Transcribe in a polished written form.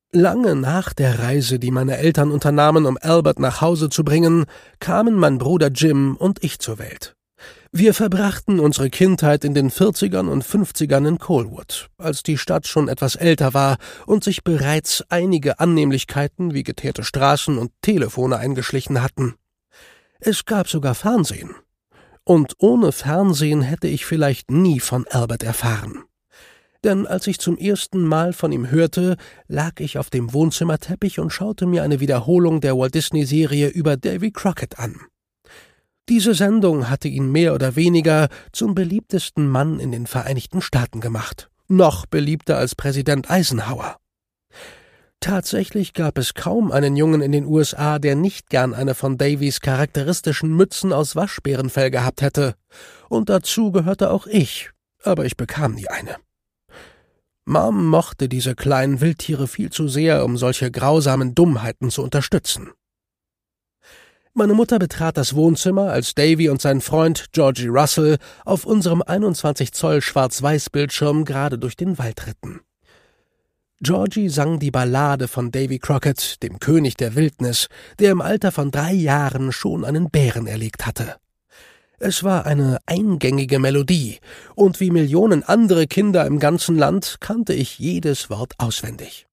Lange nach der Reise, die meine Eltern unternahmen, um Albert nach Hause zu bringen, kamen mein Bruder Jim und ich zur Welt. Wir verbrachten unsere Kindheit in den 40ern und 50ern in Colwood, als die Stadt schon etwas älter war und sich bereits einige Annehmlichkeiten wie geteerte Straßen und Telefone eingeschlichen hatten. Es gab sogar Fernsehen. Und ohne Fernsehen hätte ich vielleicht nie von Albert erfahren. Denn als ich zum ersten Mal von ihm hörte, lag ich auf dem Wohnzimmerteppich und schaute mir eine Wiederholung der Walt-Disney-Serie über Davy Crockett an. Diese Sendung hatte ihn mehr oder weniger zum beliebtesten Mann in den Vereinigten Staaten gemacht, noch beliebter als Präsident Eisenhower. Tatsächlich gab es kaum einen Jungen in den USA, der nicht gern eine von Davys charakteristischen Mützen aus Waschbärenfell gehabt hätte. Und dazu gehörte auch ich, aber ich bekam nie eine. Mom mochte diese kleinen Wildtiere viel zu sehr, um solche grausamen Dummheiten zu unterstützen. Meine Mutter betrat das Wohnzimmer, als Davy und sein Freund Georgie Russell auf unserem 21 Zoll Schwarz-Weiß-Bildschirm gerade durch den Wald ritten. Georgie sang die Ballade von Davy Crockett, dem König der Wildnis, der im Alter von 3 Jahren schon einen Bären erlegt hatte. Es war eine eingängige Melodie, und wie Millionen andere Kinder im ganzen Land kannte ich jedes Wort auswendig.